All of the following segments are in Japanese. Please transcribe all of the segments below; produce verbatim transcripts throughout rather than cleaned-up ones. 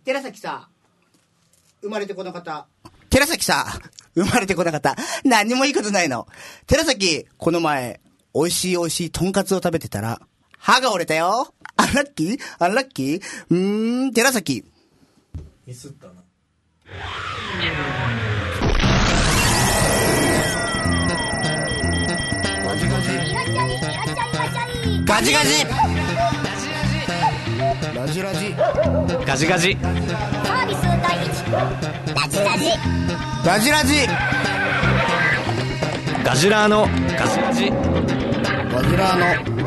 寺崎さ、生まれてこなかった。寺崎さ、生まれてこなかった。何にもいいことないの。寺崎、この前、美味しい美味しいとんかつを食べてたら、歯が折れたよ。アンラッキーアンラッキーうーん、寺崎。 ミスったな。 ガジガジ。ガジガジ。ラジラジ。 ガジガジ。 サービス第一。ラジラジ。 ラジラジ。 ガジラーのガジガジ。 ガジラーのガジガジ。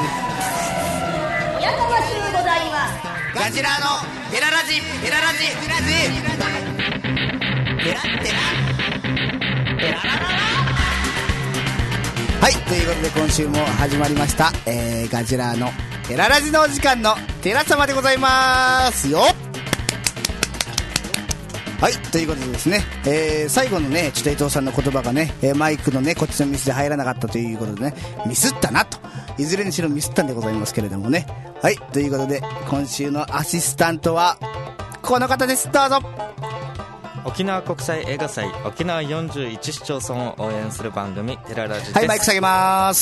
やかましゅうございます。 ガジラーのテララジ。テララジ。テラジ。テラテラ。テララララ。はい、ということで今週も始まりました、えー、ガジラーのテララジのお時間のテラ様でございますよ。はい、ということでですね、えー、最後のね、ちょっと伊藤さんの言葉がね、マイクのね、こっちのミスで入らなかったということでね、ミスったなと、いずれにしろミスったんでございますけれどもね。はい、ということで今週のアシスタントはこの方です。どうぞ。 沖縄国際映画祭沖縄よんじゅういち市町村を応援する番組テララジです。 はい、マイク下げます。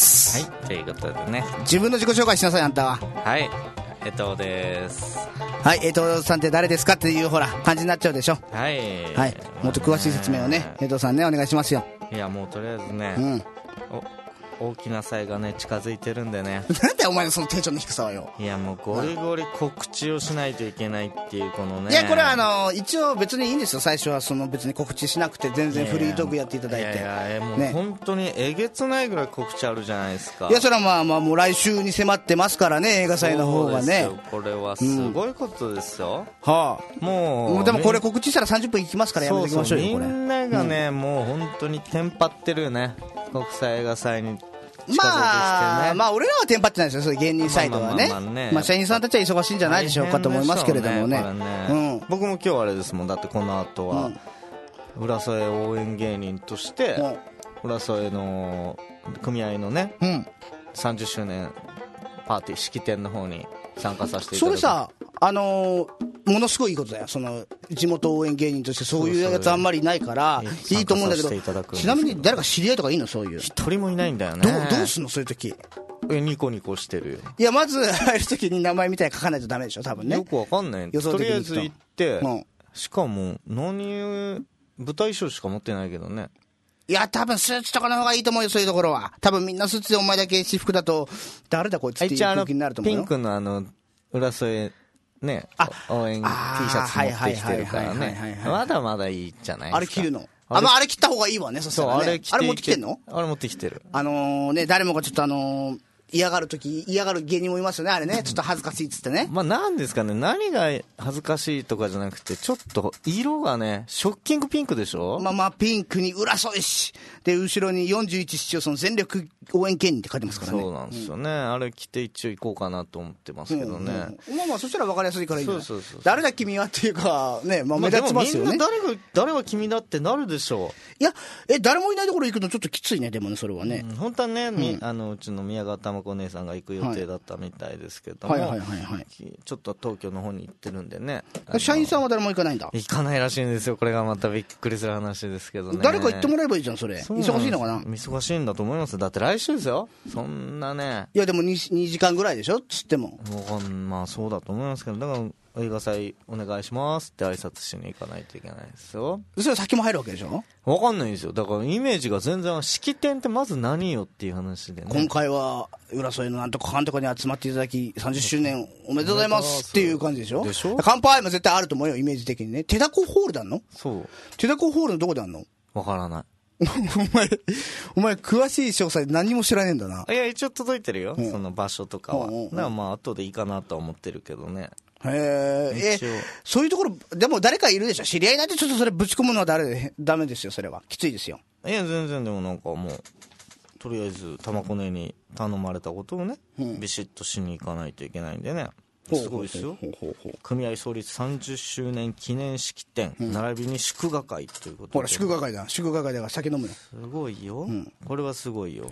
はい、ということでね、 自分の自己紹介しなさい。あんたは。 はい、江藤です。 はい、江藤さんって誰ですかっていうほら感じになっちゃうでしょ。 はい、 はい、もっと詳しい説明をね、江藤さんね、お願いしますよ。 いや、もうとりあえずね、 うん、 大きな祭がね近づいてるんでね。 なんだよお前のそのテンションの低さはよ。 いや、もうゴリゴリ告知をしないといけないっていうこのね。 いや、これはあの一応別にいいんですよ。最初はその別に告知しなくて全然フリートークやっていただいて。 いやいや、もう本当にえげつないぐらい告知あるじゃないですか。 いや、それはまあまあもう来週に迫ってますからね、映画祭の方がね。 そうですよ、これはすごいことですよ、 うん、はあ、もう、もうでもこれ告知したらさんじゅっぷんいきますからやめていきましょうよ。 そうそう、 これみんながね、うん、もう本当にテンパってるよね、国際映画祭に。 まあ、まあ俺らはテンパってないですよ、そういう芸人サイドはね。まあ、まあまあね、まあ社員さんたちは忙しいんじゃないでしょうかと思いますけれどもね。 ね、うん、僕も今日あれですもん、だってこの後は、うん、浦添応援芸人として、うん、浦添の組合のね、うん、さんじゅっしゅうねんパーティー式典の方に参加させていただきます。 それさ、あのー、ものすごいいいことだよ。その地元応援芸人としてそういうやつあんまりいないからいいと思うんだけど、ちなみに誰か知り合いとかいいの？そういう一人もいないんだよね。 どう、どうすんのそういう時。 ニコニコしてるよ。 いや、まず入る時に名前みたいに書かないとダメでしょ多分ね。 よくわかんない。とりあえず行って、うん、しかも何舞台衣装しか持ってないけどね。 いや、多分スーツとかの方がいいと思うよ、そういうところは。多分みんなスーツでお前だけ私服だと誰だこいつっていう空気になると思うよ。 ピンクのあの浦添ね、応援 T シャツ持ってきてるからね、まだまだいいじゃないですか。 あれ着るの？あ, まあ、あれ着った方がいいわね。そしたらね。 そう、あれ着て、 あれ持ってきてんの？ あれ持ってきてる。 あのー、ね、誰もがちょっとあのー、嫌がるとき、嫌がる芸人もいますよね、あれね。ちょっと恥ずかしいっつってね。 まあなんですかね、何が恥ずかしいとかじゃなくて、ちょっと色がね、ショッキングピンクでしょ。 まあまあ、ピンクに浦添市。で、後ろによんじゅういち市町村全力応援芸人って書いてますからね。 そうなんですよね。うん、あれ着て一応行こうかなと思ってますけどね。うんうん、まあまあ、そしたら分かりやすいからいいんじゃない？ そうそうそう。 誰だ君はっていうか、ね、まあ目立ちますよね。 まあ、でもみんな誰が、誰が君だってなるでしょう。いや、え、誰もいないところ行くのちょっときついね、でもね、それはね。 うん、本当はね、うん、あの、うちの宮川玉子姉さんが行く予定だったみたいですけども、はいはいはいはい、ちょっと東京の方に行ってるんでね。 社員さんは誰も行かないんだ？ 行かないらしいんですよ。これがまたびっくりする話ですけどね。 誰か行ってもらえばいいじゃん、それ。忙しいのかな？ 忙しいんだと思います。だって来週ですよ。そんなね。 いやでも 2, にじかんぐらいでしょつっても。 まあそうだと思いますけど、だから映画祭お願いしますって挨拶しに行かないといけないですよ。 それ先も入るわけでしょ？ わかんないんですよ。だからイメージが全然、式典ってまず何よっていう話でね。 今回は浦添のなんとかかんとかに集まっていただきさんじゅっしゅうねんおめでとうございますっていう感じでしょ？ でしょ？ 乾杯も絶対あると思うよ、イメージ的にね。手だこホールであんの？ そう。 手だこホールのどこであんの？ わからない。 お前、お前詳しい詳細何も知らねえんだな。 いや、一応届いてるよ、うん、その場所とかは。うんうんうん、だからまあ後でいいかなとは思ってるけどね。 へえ、そういうところ、でも誰かいるでしょ。知り合いなんてちょっとそれぶち込むのは誰ダメですよ、それは。きついですよ。 いや、全然でもなんかもう、とりあえず玉子姉に頼まれたことをね、うん、ビシッとしに行かないといけないんでね。すごいですよ。組合創立さんじゅっしゅうねん記念式典、うん、並びに祝賀会ということで。 ほら、祝賀会だ。祝賀会だから酒飲むよ。 すごいよ、うん、これはすごいよ、 うん、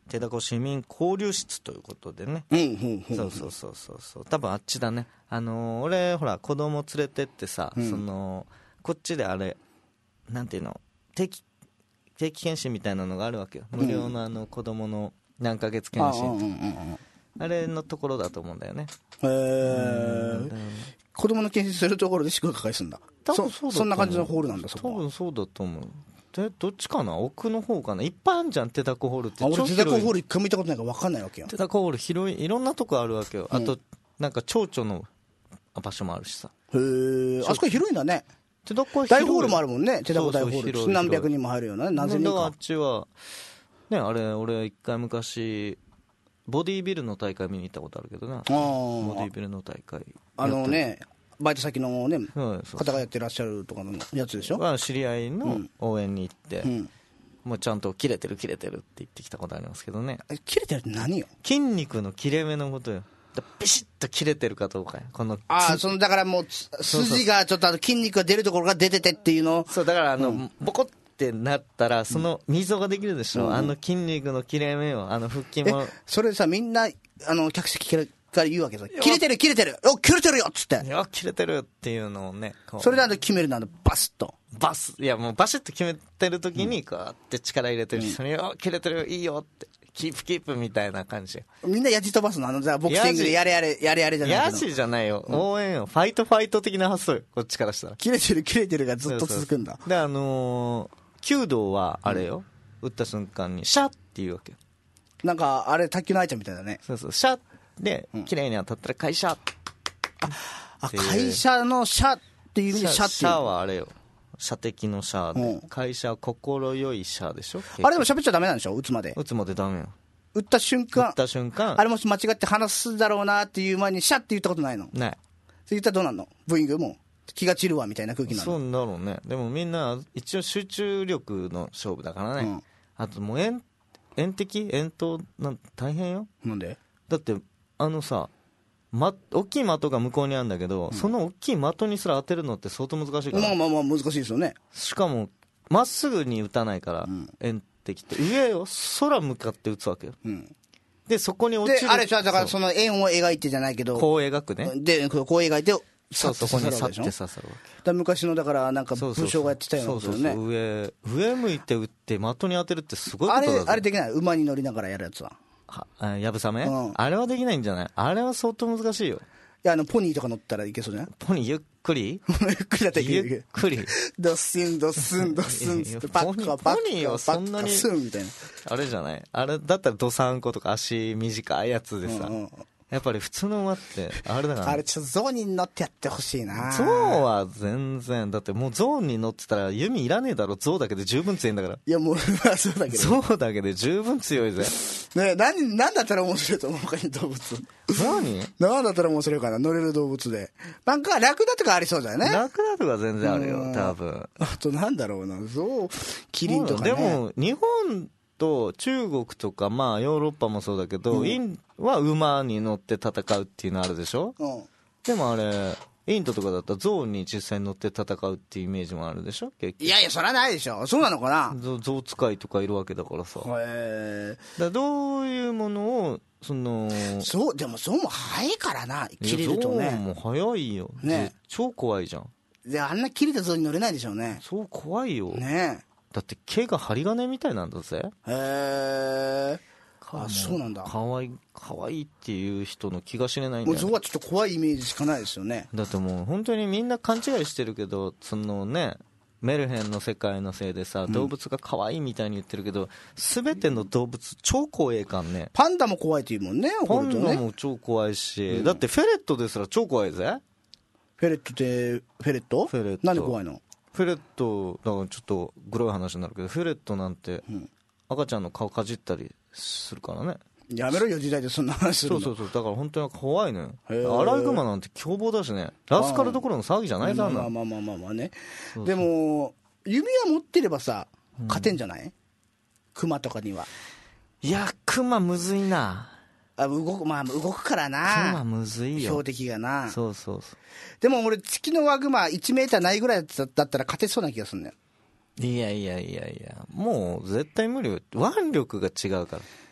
手だこ市民交流室ということでね、 うんうんうん、 そうそうそうそうそう多分あっちだね。あのー、俺ほら子供連れてってさ、うん、そのこっちであれなんていうの定期定期検診みたいなのがあるわけよ。無料のあの子供の何ヶ月検診、うん、あ, うんうん、あれのところだと思うんだよね。 へえ。子供の検診するところで宿泊会するんだ。 多分そうだと思う。 そ, そんな感じのホールなんだ。そこ多分そうだと思う。でどっちかな、奥の方かな。いっぱいあるじゃん手だこホールって。 あ、俺手だこホール一回見たことないから分かんないわけよ。 手だこホール広い、いろんなとこあるわけよ、うん、あとなんか蝶々の場所もあるしさ。 へえ。あそこ広いんだね。 手だこ大ホールもあるもんね。手だこ大ホール。そうそう何百人も入るような、何千人か。 あっちはね、あれ俺一回昔ボディービルの大会見に行ったことあるけどな。あボディービルの大会あのね、バイト先のね、はい、方がやってらっしゃるとかのやつでしょ。 知り合いの応援に行って、うん、もうちゃんと切れてる切れてるって言ってきたことありますけどね。 切れてるって何よ。 筋肉の切れ目のことよ。ビシッと切れてるかどうかよ。このああ、そのだからもう筋がちょっとあの筋肉が出るところが出ててっていうのを。 そうだからあの、うん、ボコってなったらその溝ができるでしょ、うん、あの筋肉の切れ目を、あの腹筋も。 それさみんなあの客席から言うわけです。切れてる切れてる、お切れてるよっつって、 いや切れてるっていうのをね、 それであの決めるの、あのバスッとバス、いやもうバシッと決めてる時にこうやって力入れてる人に、うん、切れてるよいいよってキープキープみたいな感じ。 みんなやじ飛ばすの、あのじゃあボクシングでやれやれやれやれじゃないやじじゃないよ、うん、応援よ、ファイトファイト的な発想よ、こっちからしたら。 切れてる切れてるがずっと続くんだ。 そうそうであのー、弓道はあれよ、うん、打った瞬間にシャッっていうわけよ。 なんかあれ卓球の愛ちゃんみたいだね。 そうそう、シャッで綺麗に当たったら会社、うん、 あ会社の社っていう意味で社っていう。 社はあれよ、射的の社で、うん、会社は心よい社でしょ。 あれでも喋っちゃダメなんでしょ、打つまで。 打つまでダメよ。 打った瞬間打った瞬間あれもし間違って話すだろうなっていう前にシャって言ったことないの。 ない。 それ言ったらどうなんの、ブーイングも気が散るわみたいな空気なの。 そうだろうね。でもみんな一応集中力の勝負だからね、うん、あともう遠遠的遠投なん大変よ。 なんで？ だってあのさ、ま、大きい的が向こうにあるんだけど、うん、その大きい的にすら当てるのって相当難しいから。 まあまあまあ難しいですよね。 しかもまっすぐに打たないから、うん、遠的って上を空向かって打つわけよ、うん、でそこに落ちる。 であれじゃだからその円を描いてじゃないけどこう描くね。 でこう描いてそうそこに去って刺さるわけ。 だ昔のだからなんか武将がやってたようなことね。そうそうそう、 上上向いて打って的に当てるってすごいことだぞ。 あれあれできない、馬に乗りながらやるやつは。 はやぶさめ、 うん、 あれはできないんじゃない？あれは相当難しいよ。 いやあのポニーとか乗ったらいけそうじゃない？ ポニーゆっくりゆっくりだったらいける。 ゆっくりドッスンドッスンドッスンってバッカバッカポニーはそんなにスンみたいなあれじゃない？あれだったらドサンコとか足短いやつでさ、うんうん、やっぱり普通の馬ってあれだから、ね、 あれちょっとゾウに乗ってやってほしいな。 ゾウは全然だってもうゾウに乗ってたら弓いらねえだろ。ゾウだけで十分強いんだから。 いやもうそうだけどゾウだけで十分強いぜ。 ねえ、何何だったら面白いと思う他に動物。 何何だったら面白いかな、乗れる動物で。なんかラクダとかありそうだよね。 ラクダとか全然あるよ多分。 あとなんだろうな、ゾウキリンとかね。 でも日本と中国とかまあヨーロッパもそうだけど、うん、インは馬に乗って戦うっていうのあるでしょ、うん、でもあれインドとかだったら象に実際に乗って戦うっていうイメージもあるでしょ結局。 いやいやそれはないでしょ。そうなのかな。 象使いとかいるわけだからさ。へー。だどういうものをそのそうでも象も速いからな、切れるとね。 象も速いよね。超怖いじゃん。 であんな切れた象に乗れないでしょうね。 そう怖いよね。 だって毛が針金みたいなんだぜ。 へえ。あ、そうなんだ。 かわいいかわいいっていう人の気が知れないんだよね。 もう象はちょっと怖いイメージしかないですよね。 だってもう本当にみんな勘違いしてるけど、そのねメルヘンの世界のせいでさ、動物が可愛いみたいに言ってるけど、すべ、うん、ての動物超怖えかんね。 パンダも怖いって言うもんね。 パンダも超怖いし、うん、だってフェレットですら超怖いぜ。 フェレットってフェレット？フェレット。なんで怖いの？ フェレットだからちょっとグロい話になるけど、フェレットなんて赤ちゃんの顔かじったりするからね。 やめろよ時代でそんな話するの。 そうそうそう、だから本当に怖いのよ。アライグマなんて凶暴だしね。ラスカルどころの騒ぎじゃないだろ。 まあまあまあまあまあね。そうそう。でも弓は持ってればさ勝てんじゃない、うん、クマとかには。 いやクマむずいな。 あ動く、まあ動くからな。 クマむずいよ。 標的がな。 そうそうそう。 でも俺月のワグマいちメーターないぐらいだったら勝てそうな気がするんだよ。 いやいやいやいやもう絶対無理よ。腕力が違うから。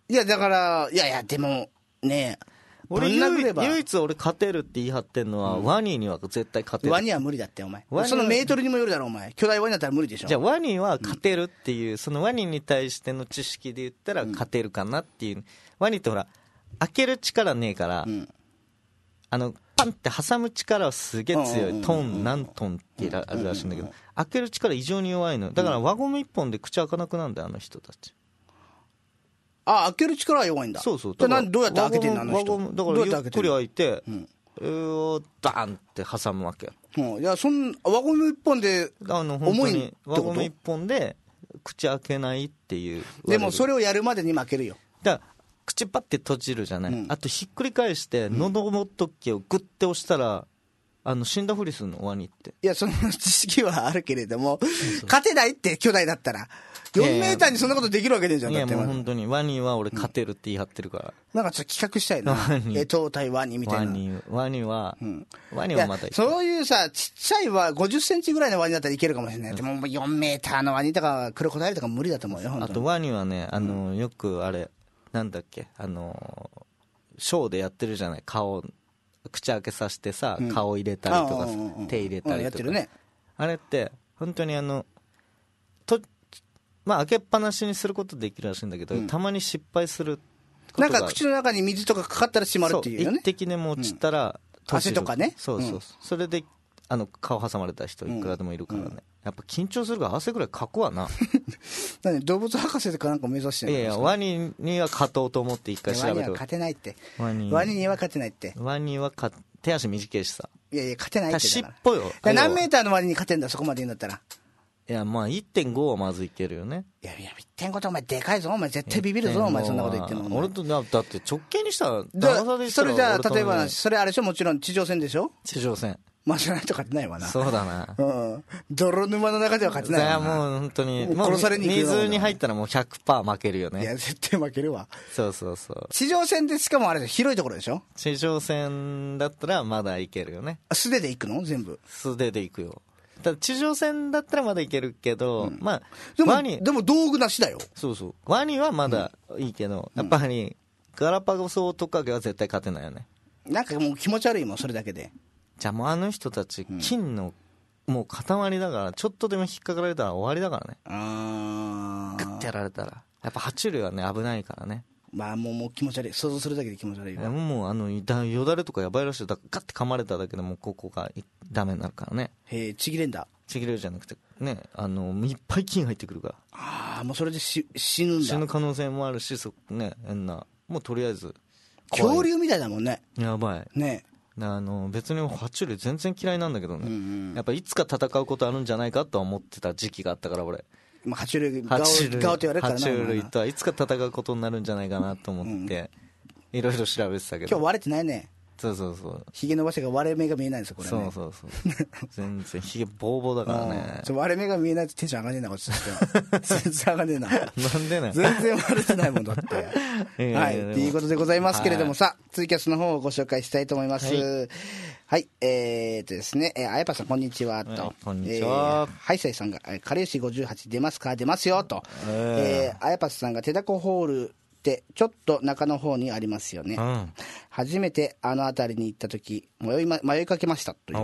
いやだからいやいやでもね俺ぶん殴れば唯一俺勝てるって言い張ってんのは、うん、ワニには絶対勝てる。 ワニは無理だってお前。そのメートルにもよるだろお前。巨大ワニだったら無理でしょ。 じゃあワニは勝てるっていう、うん、そのワニに対しての知識で言ったら勝てるかなっていう、うん、ワニってほら開ける力ねえから、うん、あのパンって挟む力はすげえ強い、トン何トンってあるらしいんだけど、開ける力異常に弱いのだから輪ゴム一本で口開かなくなるんだよあの人たち。 あ、開ける力は弱いんだ。 そうそう。 じゃあどうやって開けてんのあの人。 だからゆっくり開いて、うん、えー、ダーンって挟むわけ。 うん、いやそん輪ゴム一本で重いってこと。 輪ゴム一本で口開けないっていう。 でもそれをやるまでに負けるよ。 だから口パッて閉じるじゃない。うん、あとひっくり返して喉もっとっけをグッて押したら。あの死んだふりするのワニって。 いやその知識はあるけれども勝てないって巨大だったらよんメーターにそんなことできるわけねえじゃん。 いやもう本当にワニは俺勝てるって言い張ってるから、 うん、なんかちょっと企画したいなえ東対ワニみたいな。 ワニワニは、うん、ワニはまたそういうさちっちゃいはごじゅっセンチぐらいのワニだったらいけるかもしれない、うん、でもよんメーターのワニとかクロコダイルとか無理だと思うよ。 あとワニはねあの、うん、よくあれなんだっけあのショーでやってるじゃない顔口開けさせてさ、うん、顔入れたりとか、うん、手入れたりとか、うん、やってるね。あれって本当にあのとまあ開けっぱなしにすることできるらしいんだけど、うん、たまに失敗することがなんか口の中に水とかかかったら閉まるっていうよね。 一滴でも落ちたら、 うん、汗とかね。 そうそう、うん、それであの顔挟まれた人いくらでもいるからね、うん、やっぱ緊張するから汗ぐらいかくわな何動物博士とかなんか目指してるんですか。 いやいやワニには勝とうと思って一回調べて。 ワニは勝てないってワニワニには勝てないってワニはか手足短いしさ。 いやいや勝てないって尻尾よ。 何メーターのワニに勝てんだそこまで言うんだったら。 いやまあ いってんご はまずいけるよね。 いやいや いってんご ってお前でかいぞお前絶対ビビるぞお前そんなこと言ってんの。 俺とだって直径にしたら長さでしたらそれじゃあ例えばそれあれでしょもちろん地上戦でしょ。 地上戦まあじゃないと勝てないわな。 そうだな、 うん、泥沼の中では勝てないわな。 いやもう本当にもう殺されに行くよ。 水に入ったらもう ひゃくパーセント 負けるよね。 いや絶対負けるわ。 そうそうそう。 地上戦でしかもあれ広いところでしょ。 地上戦だったらまだいけるよね。 素手で行くの全部。 素手で行くよ。ただ地上戦だったらまだいけるけど、うん、まあでもワニでも道具なしだよ。 そうそうワニはまだいいけど、うん、やっぱりガラパゴスオオトカゲは絶対勝てないよね。 なんかもう気持ち悪いもんそれだけで。 じゃあもうあの人たち金のもう塊だからちょっとでも引っかかられたら終わりだからね。 あグッてやられたらやっぱ爬虫類はね危ないからね。 まあもうもう気持ち悪い想像するだけで気持ち悪いわ。 もうあのよだれとかやばいらしい。だからガッて噛まれただけでもうここがダメになるからね。 へえちぎれんだ。 ちぎれるじゃなくてねあのいっぱい菌入ってくるから。 ああもうそれでし死ぬんだ。 死ぬ可能性もあるしそね変なもうとりあえず恐竜みたいだもんね。 やばいね。 あの別に爬虫類全然嫌いなんだけどね、 うんうん、 やっぱいつか戦うことあるんじゃないかとは思ってた時期があったから俺。 まあ、爬虫類顔顔と言われるからな。 爬虫類とはいつか戦うことになるんじゃないかなと思っていろいろ調べてたけど。 今日割れてないね。 そうそうそうヒゲ伸ばしが割れ目が見えないんですよこれね。 そうそうそう全然ヒゲボーボーだからねちょ割れ目が見えないとテンション上がんねえなこっちとしては全然上がんねえななんでね全然割れてないもんだってはいということでございますけれども、はい、さあツイキャスの方をご紹介したいと思います。はい、はい、えー、っとですね、えー、あやぱさんこんにちはと、 はい、こんにちは、 えー、ハイサイさんがカレーシごじゅうはち出ますか出ますよと、えー、あやぱさんが手だこホールってちょっと中の方にありますよね、うん、初めてあの辺りに行った時迷い、ま、迷いかけましたという、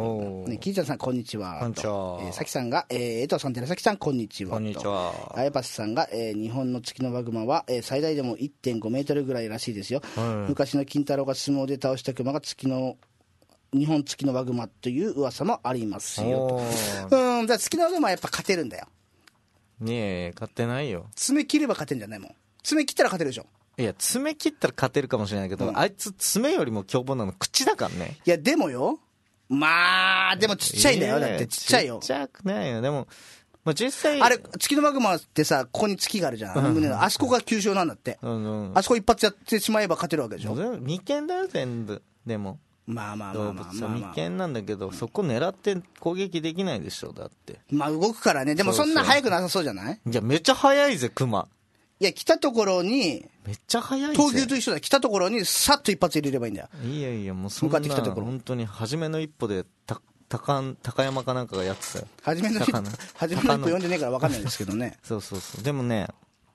ね、キーちゃんさんこんにちはと、えー、さきさんが、えー、江藤さん寺崎さんこんにちはと、 こんにちは。 あやぱすさんが、えー、日本の月のマグマは、えー、最大でも いってんごメートルぐらいらしいですよ、うん、昔の金太郎が相撲で倒した熊が月の日本月のマグマという噂もありますよと。うん、じゃあ月のマグマはやっぱ勝てるんだよ。 ねえ勝てないよ。 爪切れば勝てんじゃないもん。爪切ったら勝てるでしょ。 いや爪切ったら勝てるかもしれないけど、うん、あいつ爪よりも凶暴なの口だからね。 いやでもよまあでもちっちゃいんだよ。だってちっちゃいよ。 ちっちゃくないよ。でも、まあ、実際あれ月のマグマってさここに月があるじゃん、うん、あそこが急所なんだって、うんうん、あそこ一発やってしまえば勝てるわけでしょ。 眉間だよ全部。でもまあまあまあまあまあ、まあ、 眉間なんだけどそこ狙って攻撃できないでしょ。だってまあ動くからね。でもそんな速くなさそうじゃない。 いやめっちゃ速いぜクマ。 いや来たところにめっちゃ速いぜ。 闘牛と一緒だ。来たところにさっと一発入れればいいんだよ。 いやいやもうそんな向かってきたところ本当に初めの一歩でた高, 高山かなんかがやってたよ。 初めの一歩初めの一歩読んでねえから分かんないですけどねそうそうそう。でもね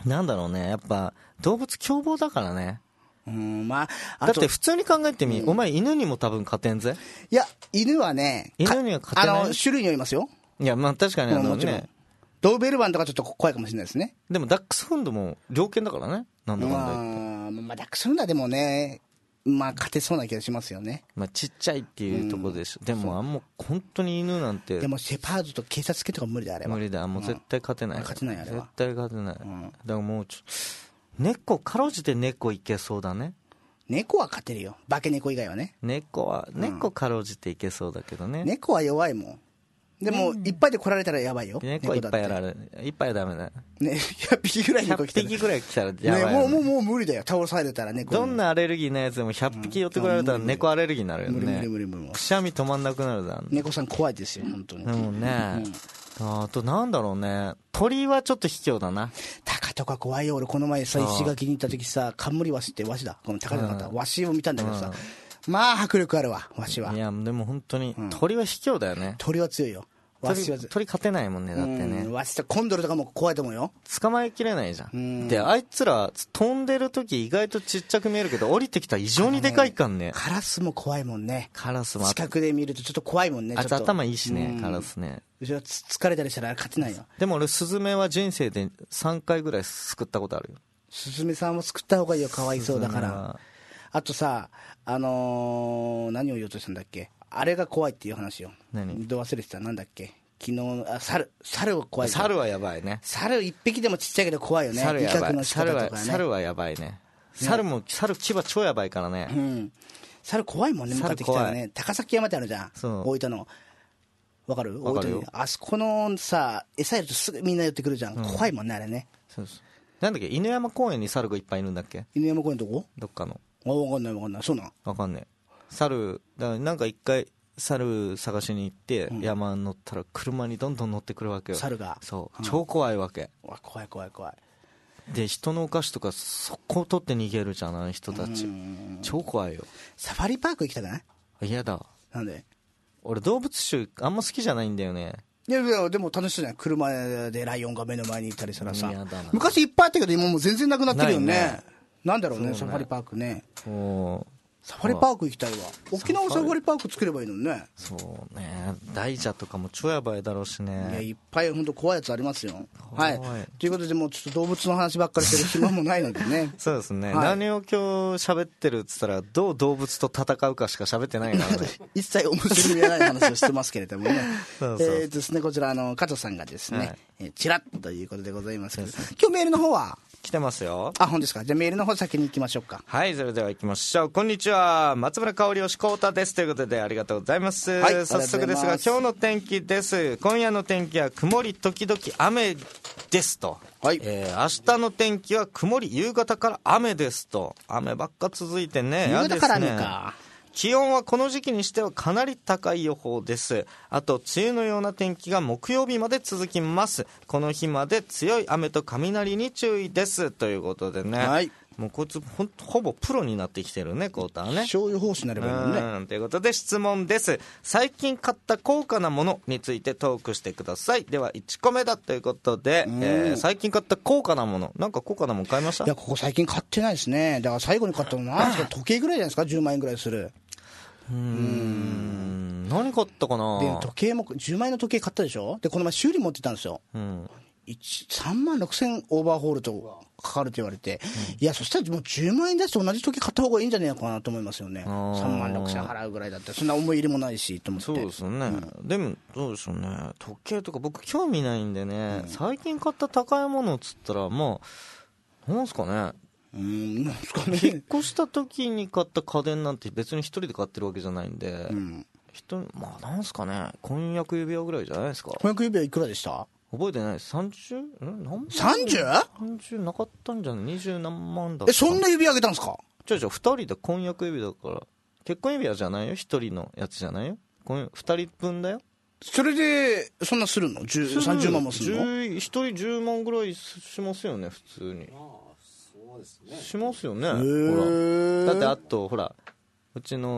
なんだろうね、やっぱ動物凶暴だからね。 うんまあ、あとだって普通に考えてみ、 うんお前犬にも多分勝てんぜ。 いや犬はね犬には勝てない。 あの種類によりますよ。 いやまあ確かにあのもちろんね、 ドーベルマンとかちょっと怖いかもしれないですね。 でもダックスフンドも猟犬だからね、なんだかんだ言って、 まあ、まあ、ダックスフンダーでもね、まあ勝てそうな気がしますよね。 まあ、ちっちゃいっていうところでしょ、うん、でもあんま本当に犬なんてでもシェパードと警察犬とか無理だあれは。 無理だ、もう絶対勝てない、 うん、勝てないあれは絶対勝てない、 うん、 だからもうちょ猫かろうじて猫いけそうだね。 猫は勝てるよ、化け猫以外はね。 猫は猫かろうじていけそうだけどね、 猫は弱いもん。でも、いっぱいで来られたらやばいよ。 猫はいっぱいやられる。いっぱいはダメだ。 ね、ひゃっぴきぐらい猫来たら。 ひゃっぴきぐらい来たらやばい、 ね。もう、もう、もう無理だよ。倒されたら猫。 どんなアレルギーのやつでもひゃっぴき寄ってこられたら猫アレルギーになるよね。 無理無理無理無理。 くしゃみ止まんなくなるだ。 猫さん怖いですよ、本当に。 でもね、うん、あとなんだろうね。鳥はちょっと卑怯だな。 鷹とか怖いよ。俺この前さ、石垣に行った時さ、冠ワシってワシだ。ごめん、鷹じゃなかった。ワシを見たんだけどさ。まあ、迫力あるわ、ワシは。 いや、でも本当に、鳥は卑怯だよね。 鳥は強いよ。 鳥, 鳥勝てないもんね、だってね。 わしとコンドルとかも怖いと思うよ。 捕まえきれないじゃん。で、あいつら飛んでる時意外とちっちゃく見えるけど、降りてきたら異常にでかいかんね。 カラスも怖いもんね。 カラスも近くで見るとちょっと怖いもんね。 あいつ頭いいしね、カラスね。 後ろ疲れたりしたら勝てないよ。 でも俺スズメは人生でさんかいぐらい救ったことあるよ。 スズメさんも救った方がいいよ、かわいそうだから。あとさ、あのー、何を言おうとしたんだっけ、あれが怖いっていう話よ。 何どう忘れてた、なんだっけ、昨日、あ、猿、猿は怖い。 猿はやばいね。 猿一匹でもちっちゃいけど怖いよね。 猿やばい。 威嚇の仕方とかね。 猿は、猿はやばいね。猿も、猿牙超やばいからね。 うん。猿怖いもんね、向かってきたらね。高崎山ってあるじゃん。大分の。わかる？ わかるよ。 あそこのさ、餌やるとすぐみんな寄ってくるじゃん。怖いもんね、あれね。 そうそう。なんだっけ、犬山公園に猿がいっぱいいるんだっけ？ 犬山公園どこ？ どっかの。 あ、わかんないわかんない。そうなん？ わかんない。猿、だからなんか一回、猿探しに行って、うん、山乗ったら車にどんどん乗ってくるわけよ。 猿が。 そう、うん、超怖いわけ。 わ、怖い怖い怖い。 で、人のお菓子とか速攻取って逃げるじゃない、人たち。超怖いよ。 サファリパーク行きたくない？ 嫌だ。 なんで？ 俺動物種あんま好きじゃないんだよね。 いやいや、でも楽しそうじゃない。車でライオンが目の前にいたりしたらさ。 嫌だな。 昔いっぱいあったけど今もう全然なくなってるよね。ね、なんだろうね、サファリパークね。サファリパーク行きたいわ。沖縄サファリパーク作ればいいのにね。 そうね、大蛇とかも超やばいだろうしね。 いや、いっぱい本当怖いやつありますよ。はい。ということで、もうちょっと動物の話ばっかりしてる暇もないのでね。 そうですね、はい、何を今日喋ってるっつったら、どう動物と戦うかしか喋ってないからね。 一切面白みがない話をしてますけれどもね。そうそう、えーですね、こちら、あの、加藤さんがですね、はい、えー、チラッということでございますけど、今日メールの方は来てますよ。 あ、本当ですか。じゃあメールの方先に行きましょうか。 はい、それでは行きましょう。こんにちは、松村香織よしこうたです。ということでありがとうございます。はい、早速ですが今日の天気です。今夜の天気は曇り時々雨ですと。はい、えー、明日の天気は曇り夕方から雨ですと。雨ばっか続いてね。 夕方から雨か。 気温はこの時期にしてはかなり高い予報です。あと梅雨のような天気が木曜日まで続きます。この日まで強い雨と雷に注意ですということでね、はい、もうこいつ ほ, ほぼプロになってきてるね、こうたはね。 気象予報士になればいいもんね。 うんということで質問です。最近買った高価なものについてトークしてください。ではいちこめだということで、えー、最近買った高価なもの、なんか高価なもの買いました？ いや、ここ最近買ってないですね。だから最後に買ったのなんですか、時計ぐらいじゃないですか。じゅうまんえんぐらいする。 うーん、何買ったかな。 で時計もじゅうまんえんの時計買ったでしょ。でこの前修理持ってたんですよ、うん、さんまんろくせんオーバーホールとかかると言われて、うん、いやそしたらもうじゅうまんえん出して同じ時計買った方がいいんじゃないかなと思いますよね。さんまんろくせん払うぐらいだったらそんな思い入れもないしと思って。 そうですよね、うん、でもどうでしょうね、時計とか僕興味ないんでね、うん、最近買った高いものっつったらまあなんすかね、 うーん、なんすかね、 引っ越した時に買った家電なんて別に一人で買ってるわけじゃないんで、うん、人まあなんすかね、婚約指輪ぐらいじゃないですか。 婚約指輪いくらでした？ 覚えてないです。さんじゅう？ ん何さんじゅう？ さんじゅうなかったんじゃない？にじゅう何万だった。 え、そんな指輪あげたんですか？ ちょいちょいふたりで婚約指輪だから結婚指輪じゃないよ、ひとりのやつじゃないよ、ふたりぶんだよ。 それでそんなするの？さんじゅうまんもするの？ ひとりじゅうまんぐらいしますよね普通に。しますよね。ほらだってあとほらうちの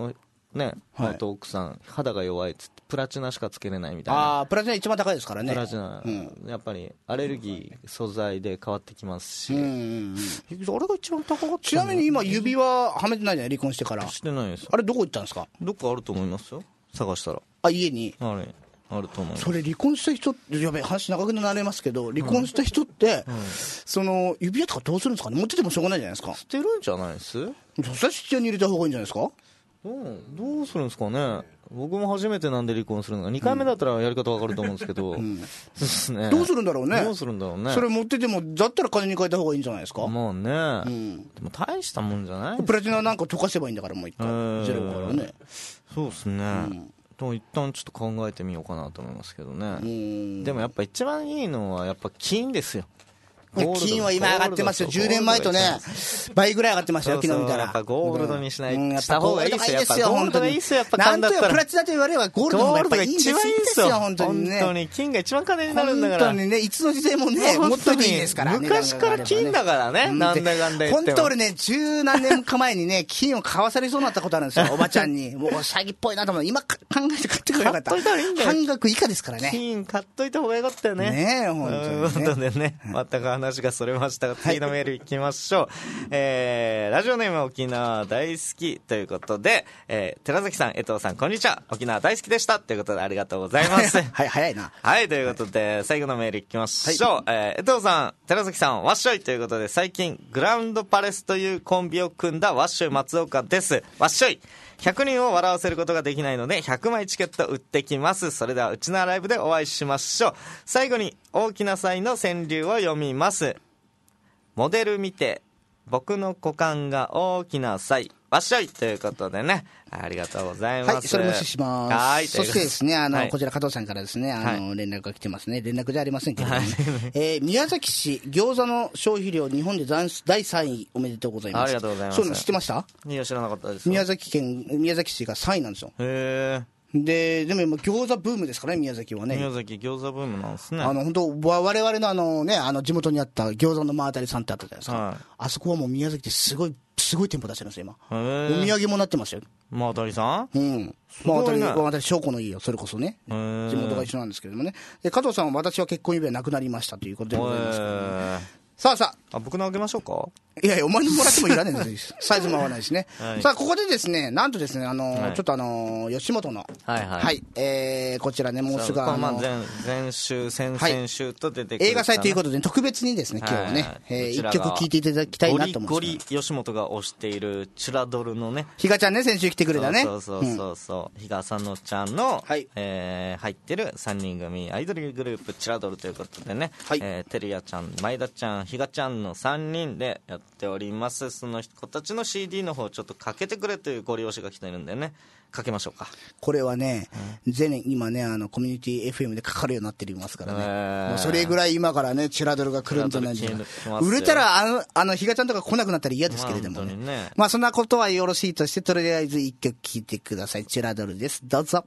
ね、 はい元奥さん肌が弱いっつってプラチナしかつけれないみたいな。 ああプラチナ一番高いですからね。 プラチナ、 うん、 やっぱりアレルギー素材で変わってきますし、 うんうんうん、 あれが一番高かった。 ちなみに今指輪はめてないじゃない、離婚してから。 してないです。 あれどこ行ったんですか。 どっかあると思いますよ、探したら。 あ、家にあれあると思います。 それ離婚した人って、やべえ話長くなりますけど、離婚した人って、うんうん、その指輪とかどうするんですかね。持っててもしょうがないじゃないですか。 捨てるんじゃないです。 そしたら質屋に入れた方がいいんじゃないですか。 どう、どうするんですかね。僕も初めてなんで離婚するのがにかいめだったらやり方わかると思うんですけど、うん、そうですね、 どうするんだろうね。 どうするんだろうね。 それ持っててもだったら金に変えた方がいいんじゃないですか。 まあね、うん、でも大したもんじゃない。プラチナなんか溶かせばいいんだから、もう一回ゼロからね。 そうですね、うんと一旦ちょっと考えてみようかなと思いますけどね。でもやっぱ一番いいのはやっぱ金ですよ。 金は今上がってますよ。じゅうねんまえとね倍ぐらい上がってましたよ、昨日見たら。 やっぱゴールドにしない、 うん、やっした方がいいですよ。やっぱゴールドがいいですよ。やっぱなんとよプラチナと言われればゴールドの方がやっぱいいんですよ。 本当にね。本当に金が一番金になるんだから。 本当にね、いつの時代もね持っといていいですから。 昔から金だからね。なんだかんだ言っても。 本当俺ね、十何年か前にね金を買わされそうになったことあるんですよ、おばちゃんに。もう詐欺っぽいなと思って、今考えて買ってくればよかった。半額以下ですからね。 金買っといた方がよかったよね。 ねえ、本当にね。 本当でね、全く話がそれましたが、次のメールいきましょう。はい、えー、ラジオネーム沖縄大好きということで、えー、寺崎さん、江藤さん、こんにちは。沖縄大好きでしたということでありがとうございます。 はい、早いな。 はい、ということで、最後のメールいきましょう。はい、えー、江藤さん、寺崎さん、わっしょいということで、最近グラウンドパレスというコンビを組んだわっしょい松岡です。わっしょい。ひゃくにんを笑わせることができないのでひゃくまいチケット売ってきます。それではうちのライブでお会いしましょう。最後に大きな才の川柳を読みます。モデル見て僕の股間が大きな才わっしょいということでね、ありがとうございます。 はい、それ無視します。 はい、 そしてですね、あの、 はい、 こちら加藤さんからですね、あの、はい、連絡が来てますね。連絡じゃありませんけどもね。 はい、 えー、宮崎市餃子の消費量日本でだいさんいおめでとうございます。 ありがとうございます。 そういうの知ってました？ いや、知らなかったです。 宮崎県、宮崎市がさんいなんですよ。 へー。 で、でも今餃子ブームですからね、宮崎はね。 宮崎餃子ブームなんですね。 あの、本当我々のあのね、あの、地元にあった餃子の真当たりさんってあったじゃないですか。はい、あそこはもう宮崎ってすごい、すごい店舗出してるんですよ、今。お土産もなってますよ。 真当たりさん？ うん。真当たり、真当たり証拠のいいよ、それこそね。地元が一緒なんですけれどもね。で、加藤さんは私は結婚指輪なくなりましたということでございますけどね。さあさあ。 あ、僕のあげましょうか？ いやいや、お前にもらってもいらないんですよ。サイズも合わないしね。はい、さあ、ここでですね、なんとですね、あのーはい、ちょっとあのー、吉本の、 はいはい。 はい、えー、こちらね、もうすぐあのー、 まあ、前、前週、先々週と出てくる、 映画祭ということで、特別にですね、今日はね、はい、えー、一曲聴いていただきたいなと思います。 ゴリゴリ吉本が推しているチュラドルのね、 比嘉ちゃんね、先週来てくれたね。 そうそうそうそう、うん、比嘉さんのちゃんの、はい、えー、入ってるさんにん組アイドルグループチュラドルということでね、はい、えー、てるやちゃん、前田ちゃん、比嘉ちゃんのさんにんでやっております。その子たちの シーディー の方ちょっとかけてくれというご利用者が来ているんでね、かけましょうか。これはね、うん、全今ね、あのコミュニティ エフエム でかかるようになっていますからね、えー、もうそれぐらい今からねチュラドルが来るんじゃないですか。売れたらあのあの比嘉ちゃんとか来なくなったら嫌ですけれども ね,、まあ、ねまあそんなことはよろしいとして、とりあえず一曲聴いてください。チュラドルです、どうぞ。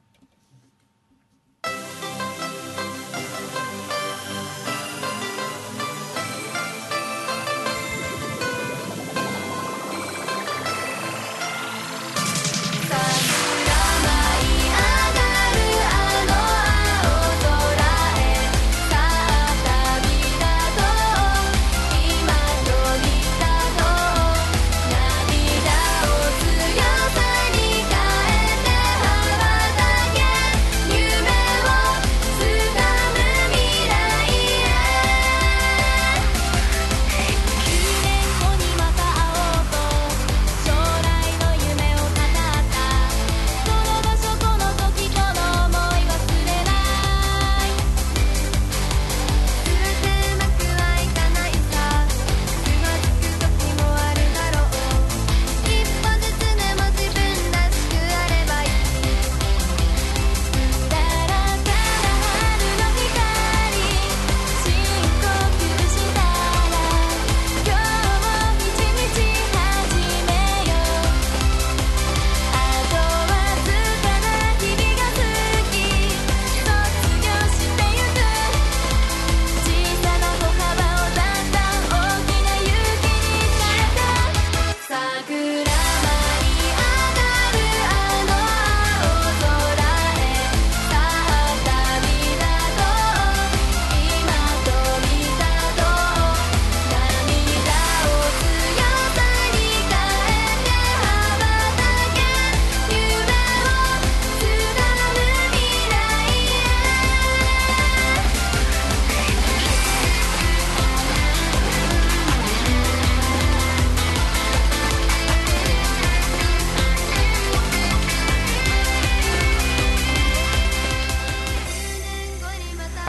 「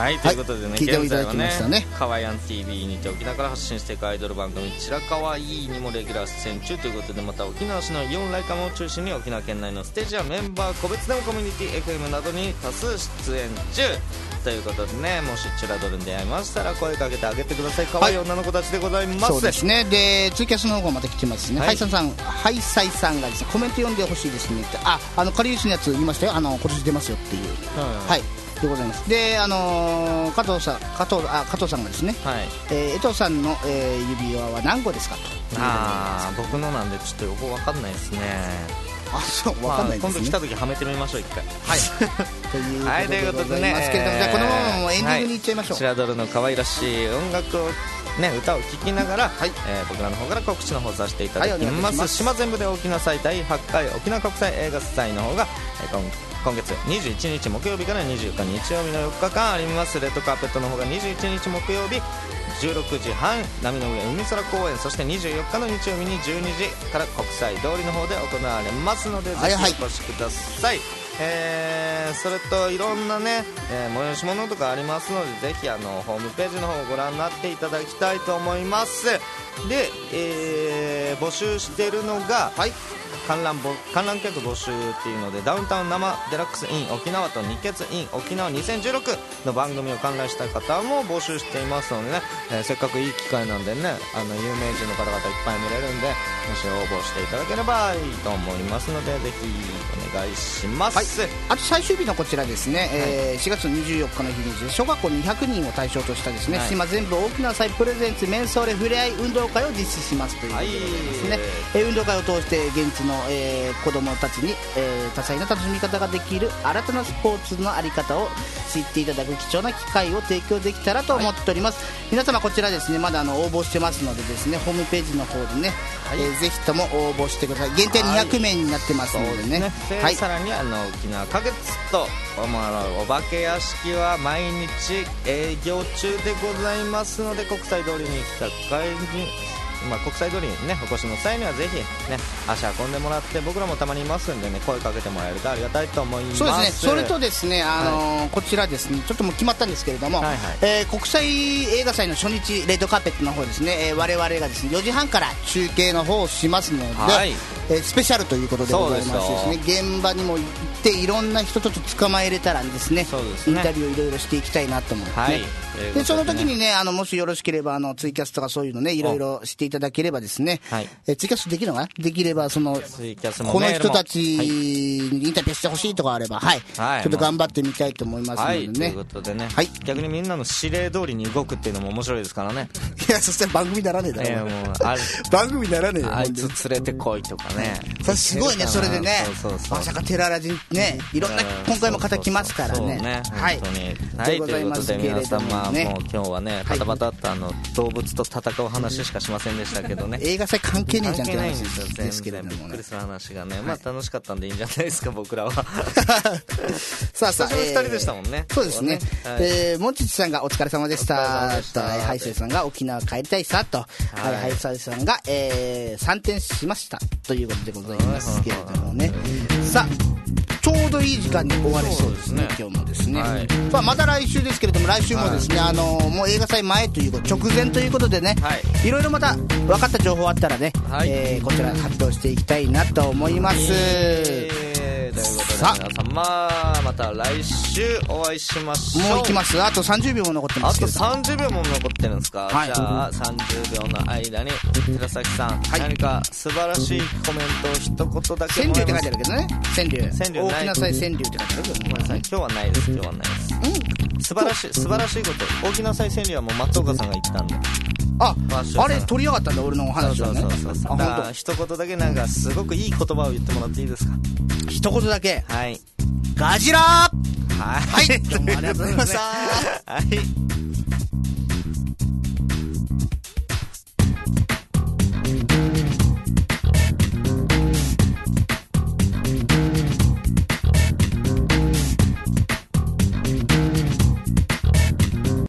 はい、ということでね、 聞いていただきましたね。 かわいあん ティーブイ にて沖縄から発信していくアイドル番組ちらかわいいにもレギュラー出演中ということで、また沖縄市のイオンライカムを中心に沖縄県内のステージやメンバー個別でもコミュニティ エフエム などに多数出演中ということでね、もしチュラドルに出会いましたら声かけてあげてください。可愛い女の子たちでございます。 そうですね。でツイキャスの方がまた来てますね。ハイサイさん、ハイサイさんがですね、コメント読んでほしいですねって、あ、あのカリウスのやつ言いましたよ。あの今年出ますよっていう、はい、はいでございます。で、あのー、加藤さん、加藤、あ、加藤さんがですね、はい、えー、江藤さんの、えー、指輪は何個ですかと。 ああ、僕のなんでちょっとよくわかんないですね。 あ、そう、わかんないですね。 まあ、今度来た時はめてみましょう一回。 はい。ということでございますけれども、じゃあこのままもうエンディングにいっちゃいましょう。 チラドルの可愛らしい音楽をね、歌を聴きながら、はい、えー、僕らの方から告知の方させていただきます。はい、島全部で沖縄祭だいはちかい沖縄国際映画祭の方が、えー、今今月にじゅういちにち木曜日からにじゅうよっか日曜日のよっかかんあります。レッドカーペットの方がにじゅういちにち木曜日じゅうろくじはん波の上海空公園、そしてにじゅうよっかの日曜日にじゅうにじから国際通りの方で行われますので、ぜひお越しください。えー、それといろんなね、えー、催し物とかありますので、ぜひあのホームページの方をご覧になっていただきたいと思います。で、えー、募集しているのが、はい、観覧観覧客募集っていうので、ダウンタウン生デラックス in 沖縄と日血 in 沖縄にせんじゅうろくの番組を観覧した方も募集していますのでね、えー、せっかくいい機会なんでね、あの有名人の方々いっぱい見れるんで、もし応募していただければいいと思いますので、ぜひお願いします。はい、 あと最終日のこちらですね、はい、えー、しがつにじゅうよっかの日に小学校にひゃくにんを対象としたですね、はい、島全部沖縄祭プレゼンツメンソーレふれあい運動会を実施しますということでですね、はい、えー、運動会を通して現地の、えー、子どもたちに、えー、多彩な楽しみ方ができる新たなスポーツの在り方を知っていただく貴重な機会を提供できたらと思っております。はい、皆様こちらですね、まだあの応募してますのでですね、ホームページの方でね、はい、えー、ぜひとも応募してください。限定にひゃくめいになってますのでね。はい、 で、はい、さらにあの沖縄花月とお化け屋敷は毎日営業中でございますので、国際通りに来た会に、まあ、国際通りにねお越しの際にはぜひね足運んでもらって、僕らもたまにいますんでね、声かけてもらえるとありがたいと思います。 そうですね。それとですね、あのーはい、こちらですね、ちょっともう決まったんですけれども、はいはい、えー、国際映画祭の初日レッドカーペットの方ですね、えー、我々がですねよじはんから中継の方をしますので、はい、えー、スペシャルということでございましてですね、現場にも行っていろんな人と捕まえれたらですね、そうですね、インタビューをいろいろしていきたいなと思って、ね、はい、でその時にね、あのもしよろしければあのツイキャスとかそういうのねいろいろしていただければですね、はい、えツイキャスできるのかな、できればそのこの人たちにインタビューしてほしいとかあれば、はい、はい、ちょっと頑張ってみたいと思いますのでね、はい、ということでね、はい、逆にみんなの指令通りに動くっていうのも面白いですからね。 いや、そしたら番組にならねえだろ、えー、もうあ番組にならねえよ、 あいつ連れてこいとかね、 それすごいね、それでね、そうそうそう、まさかテララジね、いろんな今回も方来ますからね、 ね、はい、本当に、はい、ということで皆様、ね、もう今日はねバタバタっとあの動物と戦う話しかしませんでしたけどね、 映画祭関係ねえじゃんって話ですけどもね、びっくりする話がね、まあ楽しかったんでいいんじゃないですか、僕らは。 さあさあ、 ふたりでしたもんね。 そうですね。えー、もちちさんがお疲れ様でした。ハイセイさんが沖縄帰りたいさと、はい、ハイセイさんが、えー、さんてんしましたということでございますけれどもね。さあ、ちょうどいい時間に終われそうですね、今日もですね。はい、まあまた来週ですけれども、来週もですね、はい、あのー、もう映画祭前ということ、直前ということでね、はい、いろいろまた分かった情報あったらね、はい、えー、こちら発表していきたいなと思います。えーということで皆様また来週お会いしましょう。 もう行きます。あとさんじゅうびょうも残ってますけど、 あとさんじゅうびょうも残ってるんですか、はい、じゃあさんじゅうびょうの間に寺崎さん、はい、何か素晴らしいコメントを一言だけ。 川柳って書いてあるけどね、川柳、 川柳大きな祭川柳って書いてあるけど、 ごめんなさい、今日はないです、今日はないです、うん、素晴らしい素晴らしいこと、大きな祭川柳はもう松岡さんが言ったんで、 あ、あれ取りやがったんだ、俺のお話はね。 そうそうそうそう、だから一言だけなんかすごくいい言葉を言ってもらっていいですか。 一言だけ、 はい、 ガジラー、はい、はい、どうもありがとうございました。 はい。